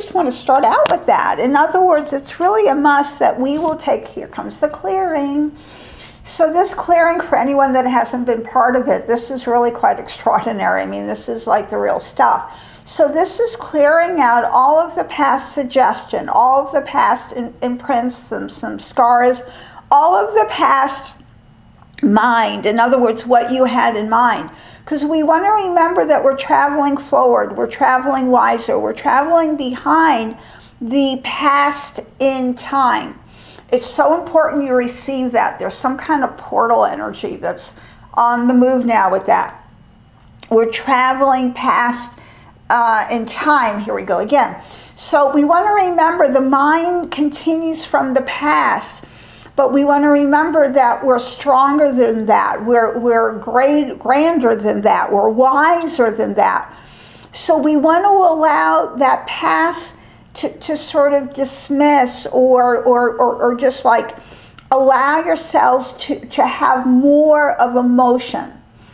just want to start out with that. In other words, it's really a must that we will take, here comes the clearing. So this clearing, for anyone that hasn't been part of it, this is really quite extraordinary. I mean, this is like the real stuff. So this is clearing out all of the past suggestion, all of the past imprints, some scars, all of the past mind. In other words, what you had in mind. Because we want to remember that we're traveling forward, we're traveling wiser, we're traveling behind the past in time. It's so important you receive that. There's some kind of portal energy that's on the move now with that. We're traveling past in time. Here we go again. So we want to remember the mind continues from the past, but we want to remember that we're stronger than that. We're grander than that. We're wiser than that. So we want to allow that past to sort of dismiss or just like allow yourselves to have more of emotion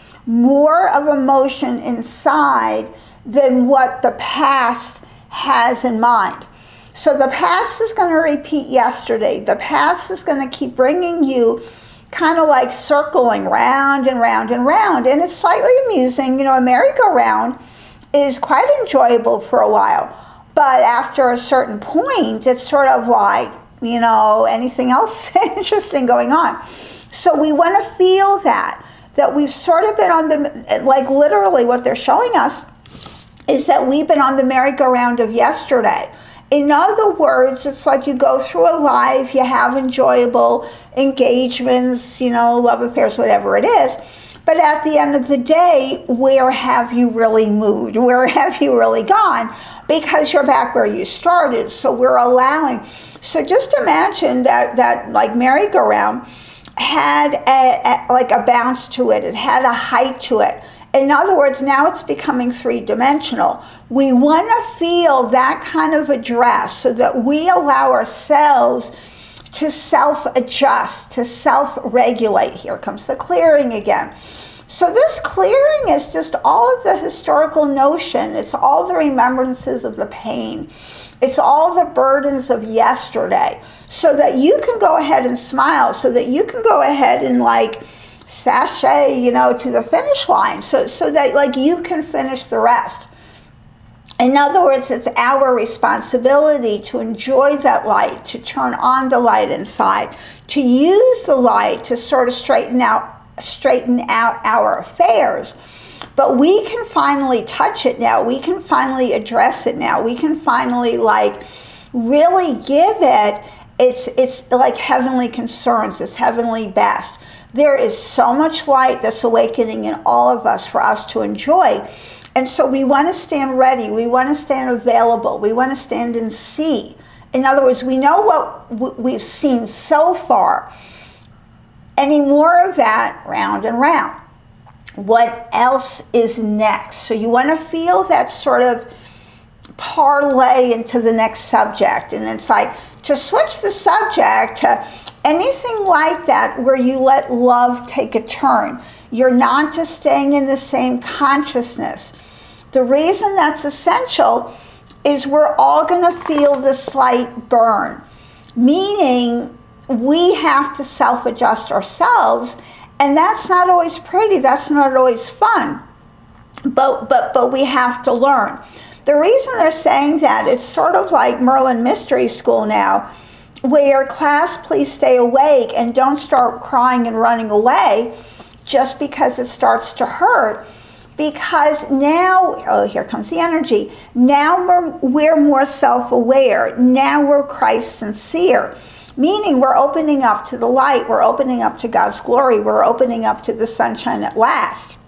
inside than what the past has in mind. So the past is going to repeat yesterday. The past is going to keep bringing you kind of like circling round and round and round. And it's slightly amusing. You know, a merry-go-round is quite enjoyable for a while. But after a certain point, it's sort of like, you know, anything else interesting going on. So we want to feel that we've sort of been on the, like literally what they're showing us is that we've been on the merry-go-round of yesterday. In other words, it's like you go through a life, you have enjoyable engagements, you know, love affairs, whatever it is. But at the end of the day, where have you really moved? Where have you really gone? Because you're back where you started. So we're allowing. So just imagine that like merry-go-round had a bounce to it. It had a height to it. In other words, now it's becoming three-dimensional. We want to feel that kind of address so that we allow ourselves to self-adjust, to self-regulate. Here comes the clearing again. So this clearing is just all of the historical notion. It's all the remembrances of the pain. It's all the burdens of yesterday. So that you can go ahead and smile, so that you can go ahead and like sashay, you know, to the finish line, so that like you can finish the rest. In other words, it's our responsibility to enjoy that light, to turn on the light inside, to use the light to sort of straighten out our affairs. But we can finally touch it now. We can finally address it now. We can finally like really give it it's like heavenly concerns, it's heavenly best. There is so much light that's awakening in all of us for us to enjoy. And so we want to stand ready. We want to stand available. We want to stand and see. In other words, we know what we've seen so far. Any more of that, round and round. What else is next? So you want to feel that sort of parlay into the next subject. And it's like to switch the subject to anything like that where you let love take a turn. You're not just staying in the same consciousness. The reason that's essential is we're all going to feel the slight burn, meaning we have to self-adjust ourselves, and that's not always pretty, that's not always fun, but we have to learn. The reason they're saying that, it's sort of like Merlin Mystery School now, where class, please stay awake and don't start crying and running away just because it starts to hurt. Because now, oh, here comes the energy. Now we're more self-aware. Now we're Christ sincere. Meaning we're opening up to the light. We're opening up to God's glory. We're opening up to the sunshine at last.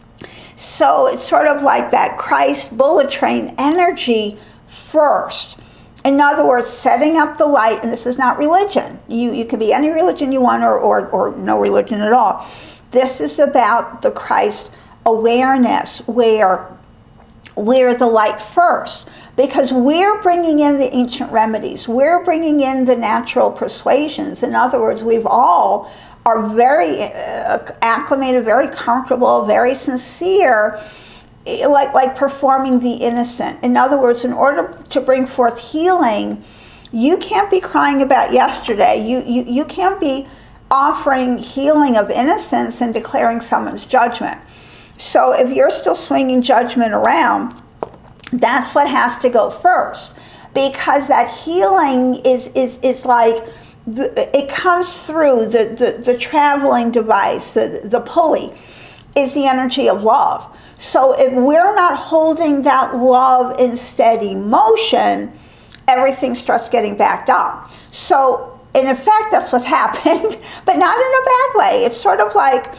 So it's sort of like that Christ bullet train energy first. In other words, setting up the light, and this is not religion. You can be any religion you want or no religion at all. This is about the Christ awareness where the light first. Because we're bringing in the ancient remedies. We're bringing in the natural persuasions. In other words, we've all are very acclimated, very comfortable, very sincere like performing the innocent. In other words, in order to bring forth healing, you can't be crying about yesterday. You can't be offering healing of innocence and declaring someone's judgment. So if you're still swinging judgment around, that's what has to go first, because that healing is like, it comes through the traveling device, the pulley is the energy of love. So if we're not holding that love in steady motion, everything starts getting backed up. So in effect, that's what's happened, but not in a bad way. It's sort of like,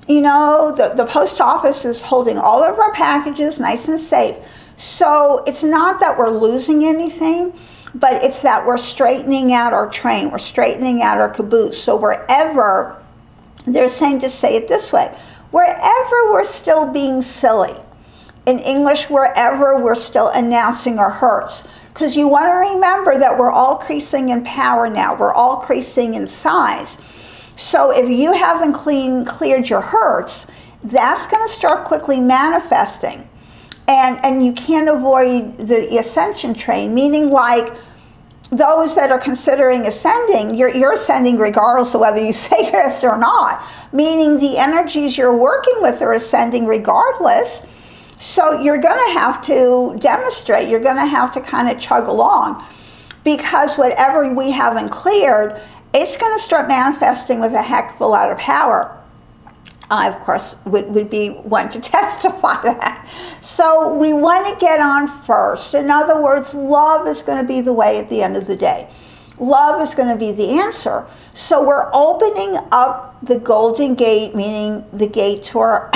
the post office is holding all of our packages nice and safe. So it's not that we're losing anything, but it's that we're straightening out our train, we're straightening out our caboose. So wherever, they're saying, just say it this way, wherever we're still being silly, in English, wherever we're still announcing our hurts, because you want to remember that we're all increasing in power now, we're all increasing in size. So if you haven't cleared your hurts, that's going to start quickly manifesting. And you can't avoid the ascension train, meaning like those that are considering ascending, you're ascending regardless of whether you say yes or not, meaning the energies you're working with are ascending regardless. So you're going to have to demonstrate, you're going to have to kind of chug along, because whatever we haven't cleared, it's going to start manifesting with a heck of a lot of power. I, of course, would be one to testify that. So we want to get on first. In other words, love is going to be the way at the end of the day. Love is going to be the answer. So we're opening up the golden gate, meaning the gate to our,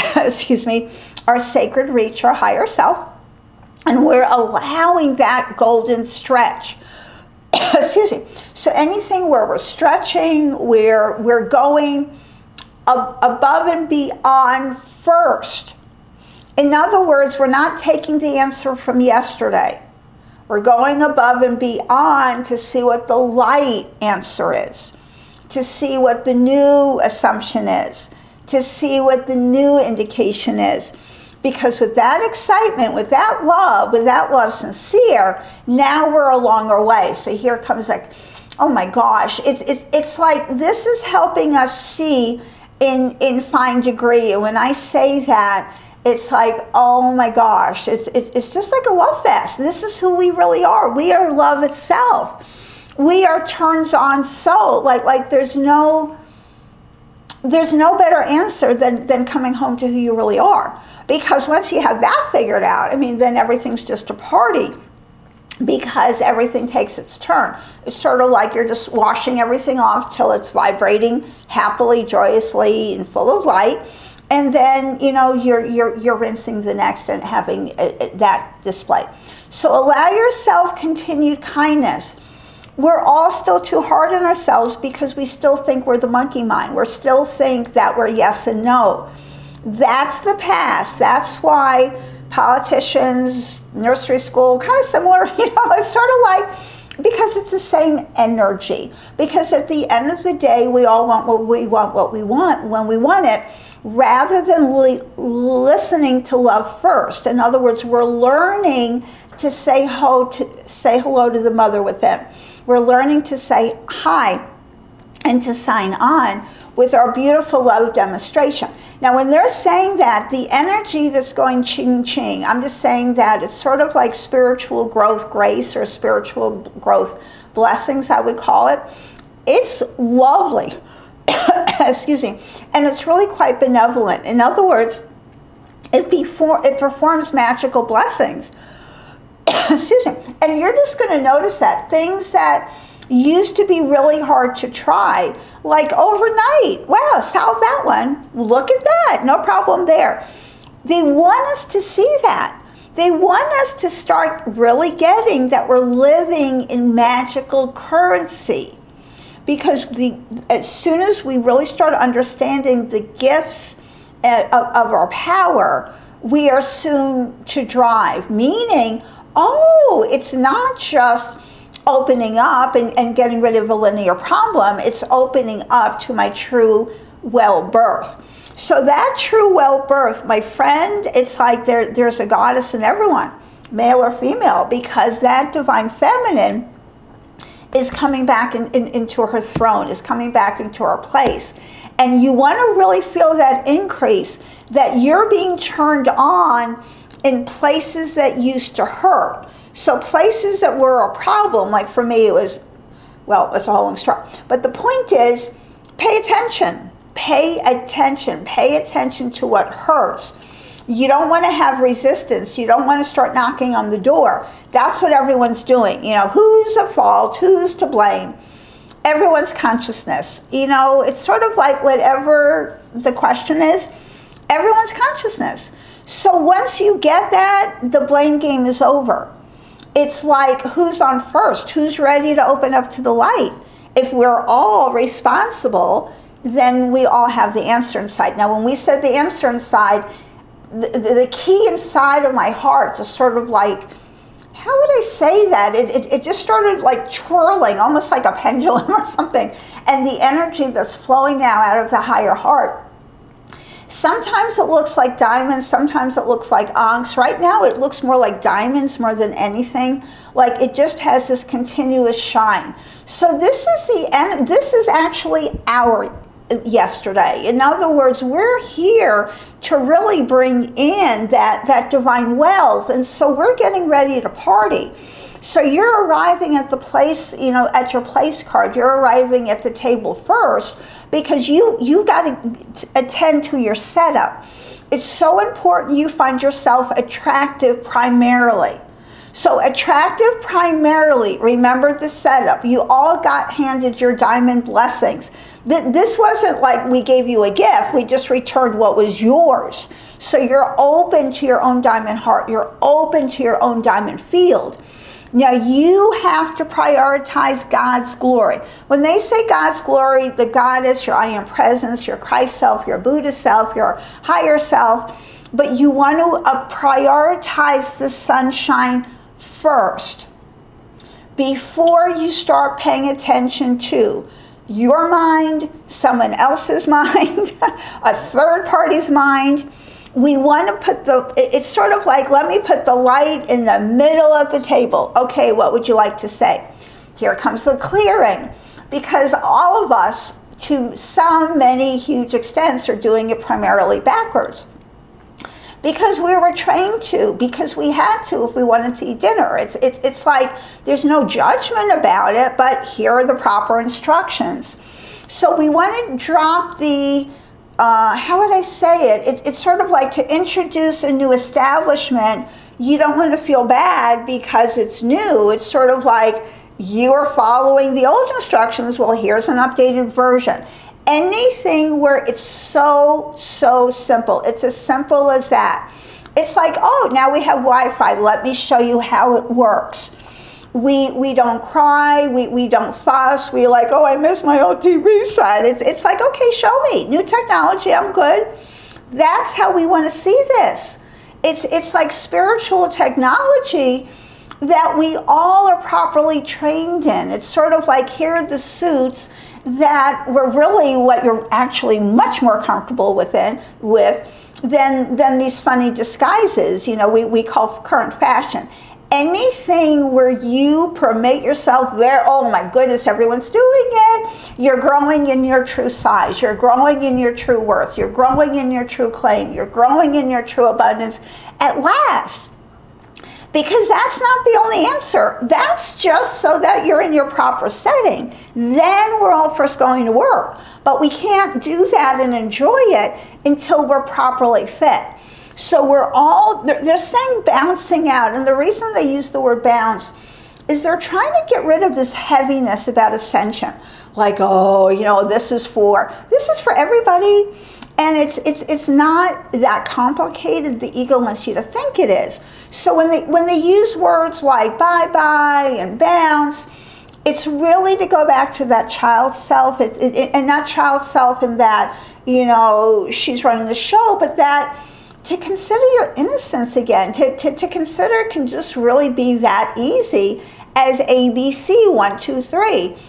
our sacred reach, our higher self. And we're allowing that golden stretch. So anything where we're stretching, where we're going above and beyond first. In other words, we're not taking the answer from yesterday. We're going above and beyond to see what the light answer is, to see what the new assumption is, to see what the new indication is. Because with that excitement, with that love sincere, now we're along our way. So here comes like, oh my gosh, it's like this is helping us see in fine degree. And when I say that, it's like, oh my gosh, it's just like a love fest. This is who we really are. We are love itself. We are turns on soul. Like there's no better answer than coming home to who you really are. Because once you have that figured out, then everything's just a party, because everything takes its turn. It's sort of like you're just washing everything off till it's vibrating happily, joyously, and full of light. And then, you're rinsing the next and having that display. So allow yourself continued kindness. We're all still too hard on ourselves because we still think we're the monkey mind. We still think that we're yes and no. That's the past. That's why politicians, nursery school, kind of similar, it's sort of like, because it's the same energy. Because at the end of the day, we all want what we want when we want it, rather than listening to love first. In other words, we're learning to say hello to the mother within. We're learning to say hi and to sign on with our beautiful love demonstration. Now, when they're saying that, the energy that's going ching ching, I'm just saying that it's sort of like spiritual growth grace or spiritual growth blessings, I would call it. It's lovely. Excuse me. And it's really quite benevolent. In other words, it performs magical blessings. Excuse me. And you're just going to notice that things that used to be really hard to try, like overnight. Wow, solve that one. Look at that. No problem there. They want us to see that. They want us to start really getting that we're living in magical currency. Because as soon as we really start understanding the gifts of our power, we are soon to drive. Meaning, it's not just opening up and getting rid of a linear problem. It's opening up to my true well birth. So that true well birth, my friend, it's like there's a goddess in everyone, male or female, because that divine feminine is coming back into her throne, is coming back into her place. And you want to really feel that increase, that you're being turned on in places that used to hurt. So places that were a problem, like for me it was, well, it's a whole long story. But the point is, pay attention. Pay attention. Pay attention to what hurts. You don't want to have resistance. You don't want to start knocking on the door. That's what everyone's doing. Who's at fault? Who's to blame? Everyone's consciousness. It's sort of like whatever the question is, everyone's consciousness. So once you get that, the blame game is over. It's like, who's on first? Who's ready to open up to the light? If we're all responsible, then we all have the answer inside. Now, when we said the answer inside, the key inside of my heart just sort of like, how would I say that? It just started like twirling, almost like a pendulum or something. And the energy that's flowing now out of the higher heart, sometimes it looks like diamonds, sometimes it looks like onyx. Right now it looks more like diamonds more than anything. Like it just has this continuous shine. So this is actually our yesterday. In other words, we're here to really bring in that divine wealth. And so we're getting ready to party. So you're arriving at the place, at your place card, you're arriving at the table first, because you got to attend to your setup. It's so important you find yourself attractive primarily. So attractive primarily, remember the setup. You all got handed your diamond blessings. This wasn't like we gave you a gift, we just returned what was yours. So you're open to your own diamond heart, you're open to your own diamond field. Now you have to prioritize God's glory. When they say God's glory, the goddess, your I am presence, your Christ self, your Buddha self, your higher self, but you want to prioritize the sunshine first before you start paying attention to your mind, someone else's mind, a third party's mind. We want to put it's sort of like, let me put the light in the middle of the table. Okay, what would you like to say? Here comes the clearing. Because all of us, to so many huge extents, are doing it primarily backwards. Because we were trained to, because we had to if we wanted to eat dinner. It's like there's no judgment about it, but here are the proper instructions. So we want to drop the, how would I say it? It's sort of like to introduce a new establishment. You don't want to feel bad because it's new. It's sort of like you're following the old instructions. Well, here's an updated version. Anything where it's so simple. It's as simple as that. It's like, oh, now we have Wi-Fi. Let me show you how it works. We don't cry. We don't fuss. We're like, oh, I miss my old TV set. It's like, okay, show me. New technology, I'm good. That's how we want to see this. It's like spiritual technology that we all are properly trained in. It's sort of like, here are the suits that were really what you're actually much more comfortable with than these funny disguises, we call current fashion. Anything where you promote yourself there, oh my goodness, everyone's doing it. You're growing in your true size. You're growing in your true worth. You're growing in your true claim. You're growing in your true abundance at last. Because that's not the only answer. That's just so that you're in your proper setting. Then we're all first going to work. But we can't do that and enjoy it until we're properly fit. So we're all, they're saying bouncing out. And the reason they use the word bounce is they're trying to get rid of this heaviness about ascension. Like, oh, this is for everybody. And it's not that complicated. The ego wants you to think it is. So when they use words like bye-bye and bounce, it's really to go back to that child self. And not child self in that, she's running the show, but that to consider your innocence again, to consider it can just really be that easy as ABC, 1, 2, 3.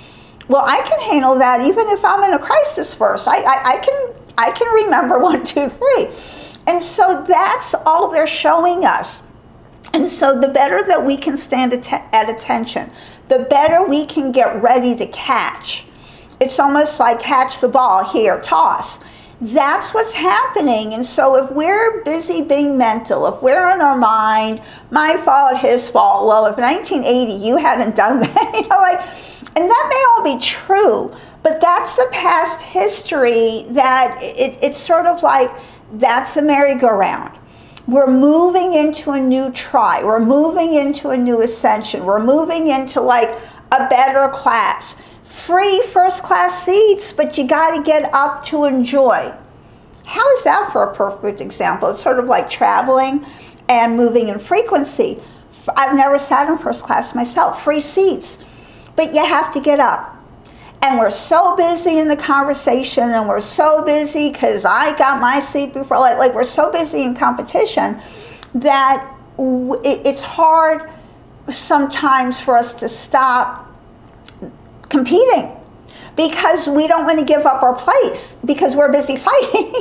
Well, I can handle that even if I'm in a crisis first. I can remember 1, 2, 3. And so that's all they're showing us. And so the better that we can stand at attention, the better we can get ready to catch. It's almost like catch the ball, here, toss. That's what's happening. And so if we're busy being mental, if we're in our mind, my fault, his fault, well, if 1980 you hadn't done that, and that may all be true, but that's the past history that it's sort of like, that's the merry-go-round. We're moving into a new try. We're moving into a new ascension. We're moving into like a better class. Free first class seats, but you got to get up to enjoy. How is that for a perfect example? It's sort of like traveling and moving in frequency. I've never sat in first class myself, free seats, but you have to get up. And we're so busy in the conversation, and we're so busy because I got my seat before, like we're so busy in competition that it's hard sometimes for us to stop competing because we don't want to give up our place because we're busy fighting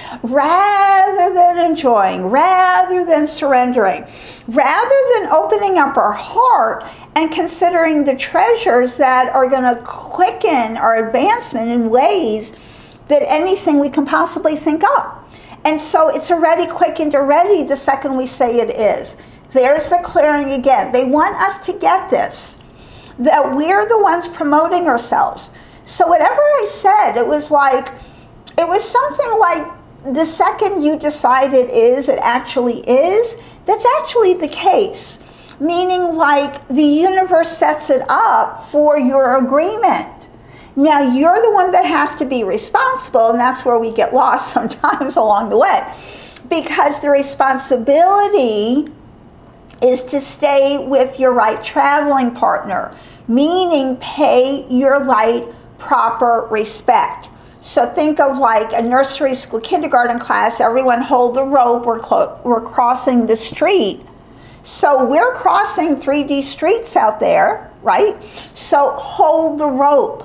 rather than enjoying, rather than surrendering, rather than opening up our heart and considering the treasures that are going to quicken our advancement in ways that anything we can possibly think of. And so it's already quickened already the second we say it is. There's the clearing again. They want us to get this, that we're the ones promoting ourselves. So whatever I said, it was something like the second you decide it is, it actually is. That's actually the case. Meaning like the universe sets it up for your agreement. Now you're the one that has to be responsible, and that's where we get lost sometimes along the way. Because the responsibility is to stay with your right traveling partner, meaning pay your light proper respect. So think of like a nursery school, kindergarten class, everyone hold the rope, we're crossing the street. So we're crossing 3D streets out there, right? So hold the rope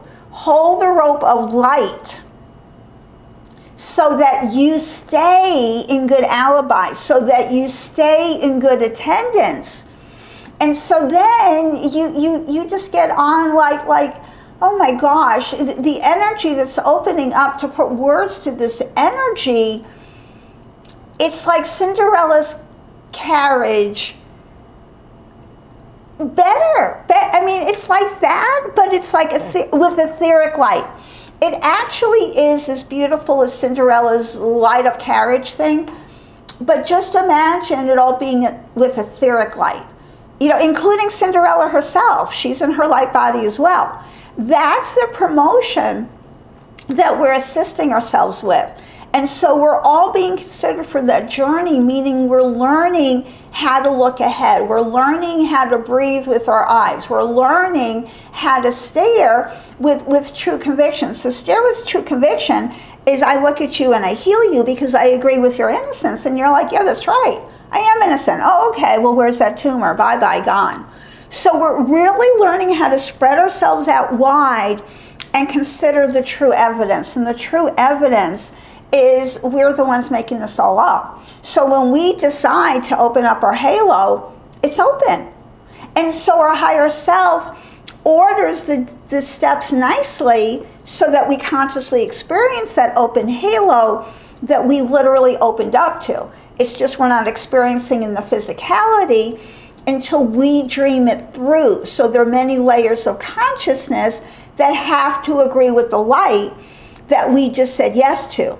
of light so that you stay in good alibi, so that you stay in good attendance. And so then you just get on like, oh my gosh, the energy that's opening up to put words to this energy, it's like Cinderella's carriage. Better. I mean, it's like that, but it's like with etheric light. It actually is as beautiful as Cinderella's light up carriage thing, but just imagine it all being with etheric light. Including Cinderella herself. She's in her light body as well. That's the promotion that we're assisting ourselves with. And so we're all being considered for that journey, meaning we're learning how to look ahead. We're learning how to breathe with our eyes. We're learning how to stare with true conviction. So stare with true conviction is I look at you and I heal you because I agree with your innocence. And you're like, yeah, that's right. I am innocent. Oh, okay. Well, where's that tumor? Bye-bye, gone. So we're really learning how to spread ourselves out wide and consider the true evidence. And the true evidence is we're the ones making this all up. So when we decide to open up our halo, it's open. And so our higher self orders the steps nicely so that we consciously experience that open halo that we literally opened up to. It's just we're not experiencing in the physicality until we dream it through. So there are many layers of consciousness that have to agree with the light that we just said yes to.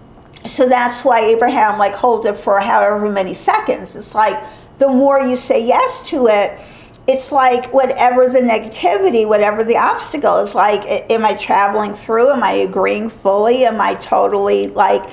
So that's why Abraham hold it for however many seconds. It's like the more you say yes to it, it's like whatever the negativity, whatever the obstacle is, am I traveling through? Am I agreeing fully? Am I totally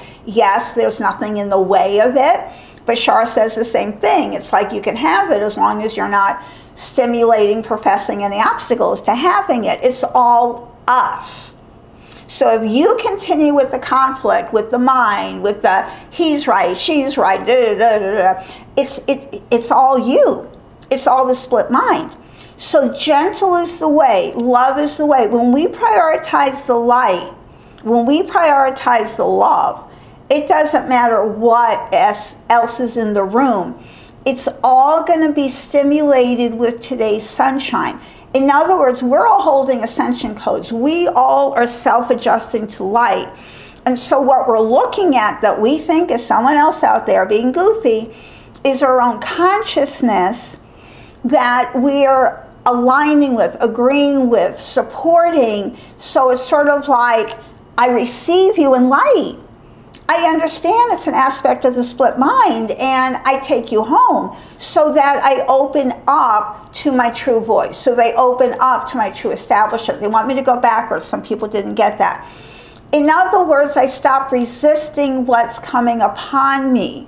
yes, there's nothing in the way of it? Bashar says the same thing. It's like you can have it as long as you're not stimulating, professing any obstacles to having it. It's all us. So if you continue with the conflict, with the mind, with the he's right, she's right, it's all you. It's all the split mind. So gentle is the way, love is the way. When we prioritize the light, when we prioritize the love, it doesn't matter what else is in the room. It's all going to be stimulated with today's sunshine. In other words, we're all holding ascension codes. We all are self-adjusting to light. And so what we're looking at that we think is someone else out there being goofy is our own consciousness that we're aligning with, agreeing with, supporting. So it's sort of like, I receive you in light. I understand it's an aspect of the split mind, and I take you home so that I open up to my true voice. So they open up to my true establishment. They want me to go backwards. Some people didn't get that. In other words, I stop resisting what's coming upon me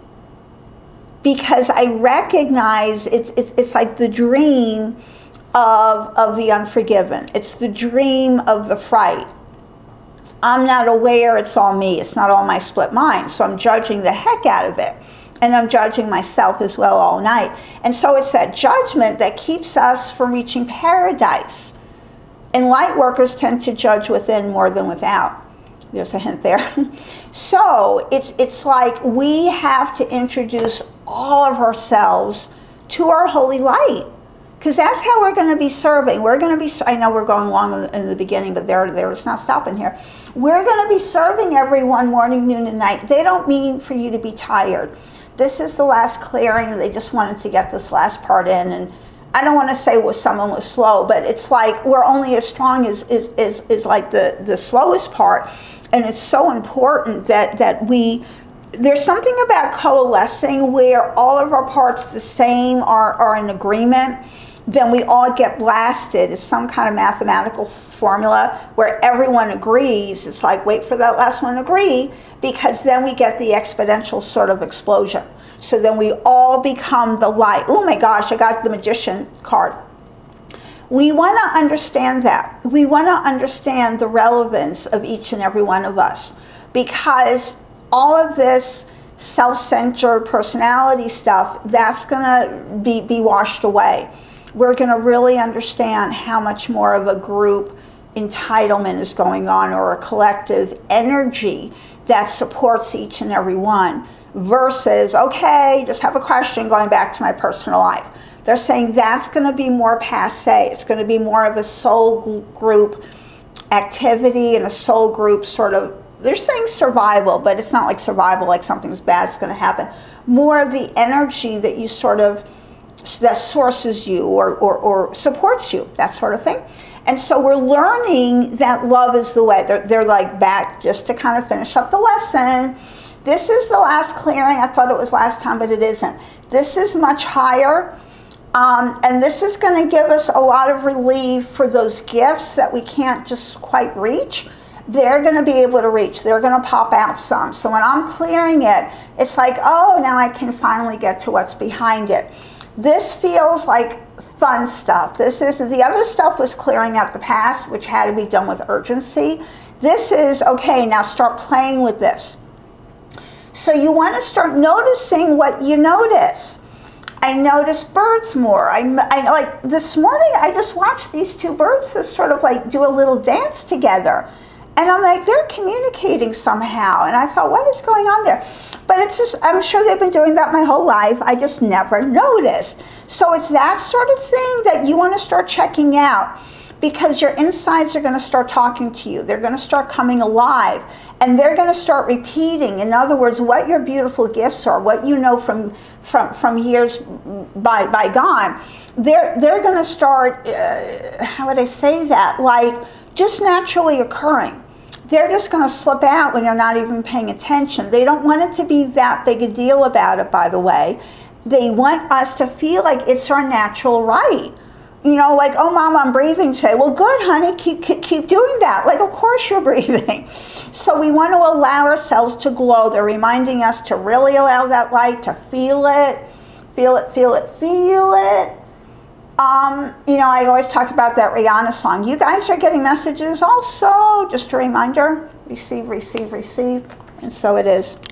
because I recognize it's like the dream of the unforgiven. It's the dream of the fright. I'm not aware it's all me. It's not all my split mind. So I'm judging the heck out of it. And I'm judging myself as well all night. And so it's that judgment that keeps us from reaching paradise. And light workers tend to judge within more than without. There's a hint there. So it's like we have to introduce all of ourselves to our holy light. Because that's how we're going to be serving. We're going to be, I know we're going long in the beginning, but there's not stopping here. We're going to be serving everyone morning, noon, and night. They don't mean for you to be tired. This is the last clearing. They just wanted to get this last part in. And I don't want to say someone was slow, but it's like we're only as strong as like the slowest part. And it's so important that there's something about coalescing where all of our parts the same are in agreement. Then we all get blasted. It's some kind of mathematical formula where everyone agrees. It's like, wait for that last one to agree, because then we get the exponential sort of explosion. So then we all become the light. Oh my gosh, I got the magician card. We want to understand that. We want to understand the relevance of each and every one of us, because all of this self-centered personality stuff, that's going to be washed away. We're going to really understand how much more of a group entitlement is going on, or a collective energy that supports each and every one, versus, okay, just have a question going back to my personal life. They're saying that's going to be more passé. It's going to be more of a soul group activity and a soul group sort of, they're saying survival, but it's not like survival, like something's bad's going to happen. More of the energy that you sort of, that sources you or supports you, that sort of thing. And so we're learning that love is the way. They're like back, just to kind of finish up the lesson. This is the last clearing. I thought it was last time, but it isn't. This is much higher. And this is going to give us a lot of relief for those gifts that we can't just quite reach. They're going to be able to reach. They're going to pop out some. So when I'm clearing it, it's like, oh, now I can finally get to what's behind it. This feels like fun stuff. The other stuff was clearing out the past, which had to be done with urgency. This is, okay, now start playing with this. So you want to start noticing what you notice. I notice birds more. I like this morning, I just watched these two birds just sort of like do a little dance together. And I'm like, they're communicating somehow. And I thought, what is going on there? But it's just, I'm sure they've been doing that my whole life. I just never noticed. So it's that sort of thing that you want to start checking out, because your insides are going to start talking to you. They're going to start coming alive, and they're going to start repeating. In other words, what your beautiful gifts are, what you know from years bygone, they're going to start, how would I say that, like just naturally occurring. They're just going to slip out when you're not even paying attention. They don't want it to be that big a deal about it, by the way. They want us to feel like it's our natural right. You know, like, oh, Mom, I'm breathing today. Well, good, honey, keep doing that. Like, of course you're breathing. So we want to allow ourselves to glow. They're reminding us to really allow that light, to feel it, feel it, feel it, feel it. You know, I always talk about that Rihanna song. You guys are getting messages also. Just a reminder, receive, receive, receive. And so it is.